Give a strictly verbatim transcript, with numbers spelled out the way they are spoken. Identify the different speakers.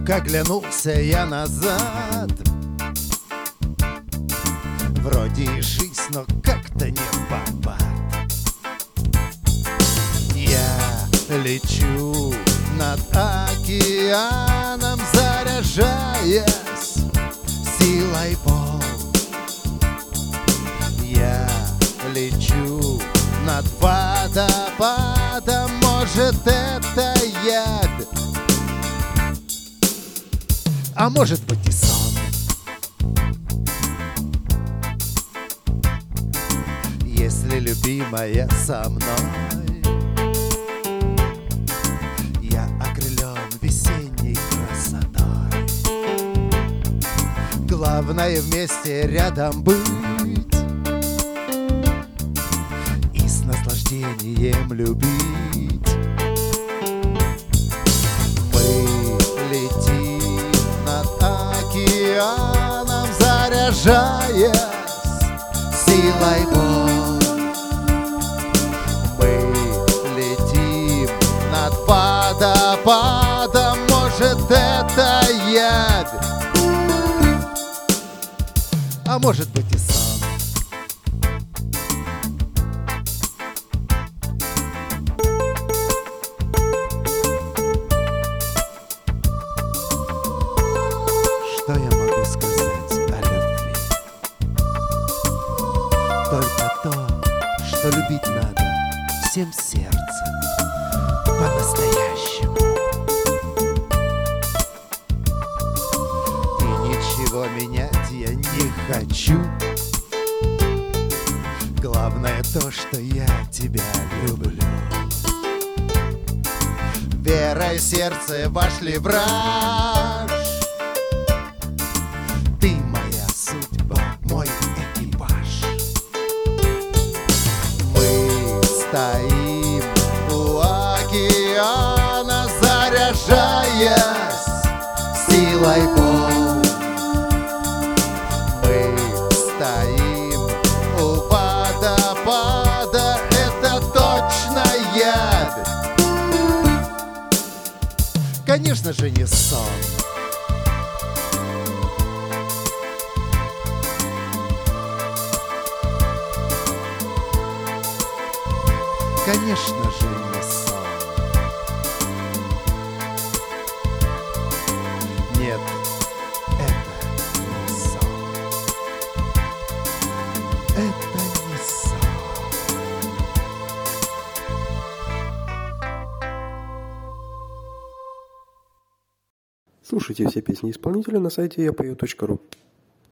Speaker 1: Вдруг оглянулся я назад. Вроде и жизнь, но как-то не в попад. Я лечу над океаном, заряжаясь силой волн. Я лечу над водопадом, может, это яд, а может быть и сон. Если любимая со мной, я окрылен весенней красотой. Главное вместе рядом быть и с наслаждением любить. Мы летим над океаном, заряжаясь силой волн. Мы летим над водопадом, может, это яд, а может быть и сон. Что я могу сказать о любви? Только то, что любить надо всем сердцем, по-настоящему. И ничего менять я не хочу. Главное то, что я тебя люблю. Вера и сердце вошли в раж. Ты моя судьба, мой экипаж. Мы стоим у океана, заряжаясь силой волн. Мы стоим у водопада, это точно яд, конечно же, не сон. Конечно же, не сон. Нет, это не сон. Это не сон.
Speaker 2: Слушайте все песни исполнителя на сайте я пою точка ру.